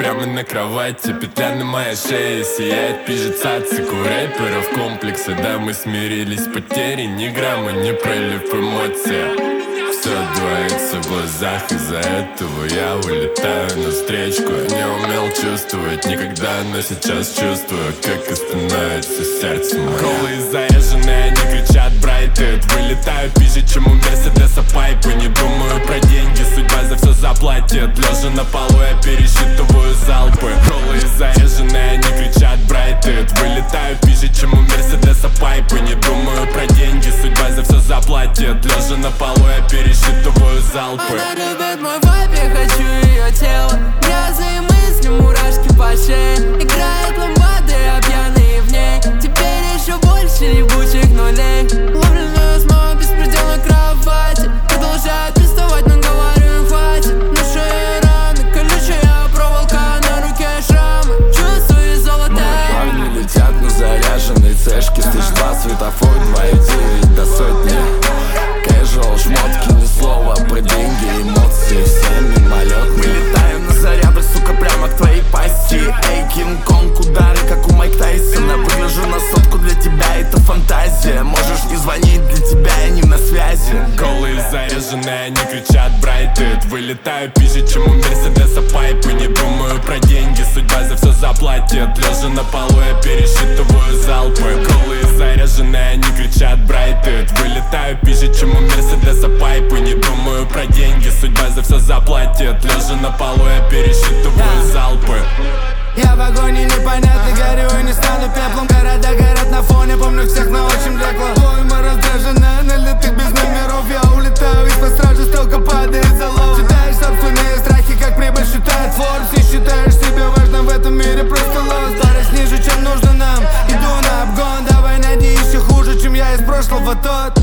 прямо на кровати. Петля на моей шее сияет, пишет цацику рэперов комплексы. Да, мы смирились, потери ни грамма, не пролив эмоций. Все двоится в глазах, из-за этого я улетаю навстречку. Не умел чувствовать никогда, но сейчас чувствую, как и становится сердце мое. Голые заряженные, они кричат брайтед. Вылетаю пизже, чем у Мерседеса пайпы. Не думаю про деньги, судьба за все заплатит. Лежа на полу, я пересчитываю залпы. Голые заряженные, они кричат брайтед. Вылетаю пизже, чем у Мерседеса пайпы. Не думаю про деньги, судьба за все заплатит. Лежа на полу, я пересчитываю залпы. Она любит мой вайб, я хочу ее тело. Грязные мысли, мурашки по шее. Играет ламбады, а пьяные в ней. Теперь еще больше ебучих нулей. Ловлю на снова беспредел на кровати. Продолжает приставать, но говорю им хватит. На шее раны, колючая проволока, на руке шрамы. Чувствую золото. Мои парни летят на заряженной цешке. Стыч 2, светофор 2,9 до сотни. Casual, шмотки, ни слова про деньги, эмоции, все мимолет. Мы летаем на заряды, сука, прямо к твоей пасти. Эй, Кинг-Конг, удары, как у Майк Тайсона. Выгляжу на сотку, для тебя это фантазия. Можешь не звонить, для тебя я не на связи. Голые заряженные, они кричат брайтед. Вылетаю пизже, чем у Мерседеса пайпы. Не думаю про деньги, судьба за все заплатит. Лежа на полу, я пересчитываю залпы. Голые заряженные, они кричат брайтед. Вылетаю пизже, чем у Мерседеса пайпы. Не думаю про деньги, судьба за все заплатит. Лежа на полу, я пересчитываю залпы. Я в агонии непонятный, горю и не стану пеплом. Города горят на фоне, помню всех на очень блекло. Пойма раздраженная, налитых без номеров. Я улетаю из-под стражи, стрелка падает за лоб. Читаешь собственные страхи, как прибыль считает Forbes. И считаешь себя важным в этом мире, просто лост. Скорость ниже, чем нужно нам, иду на обгон. Давай найди еще хуже, чем я из прошлого тот.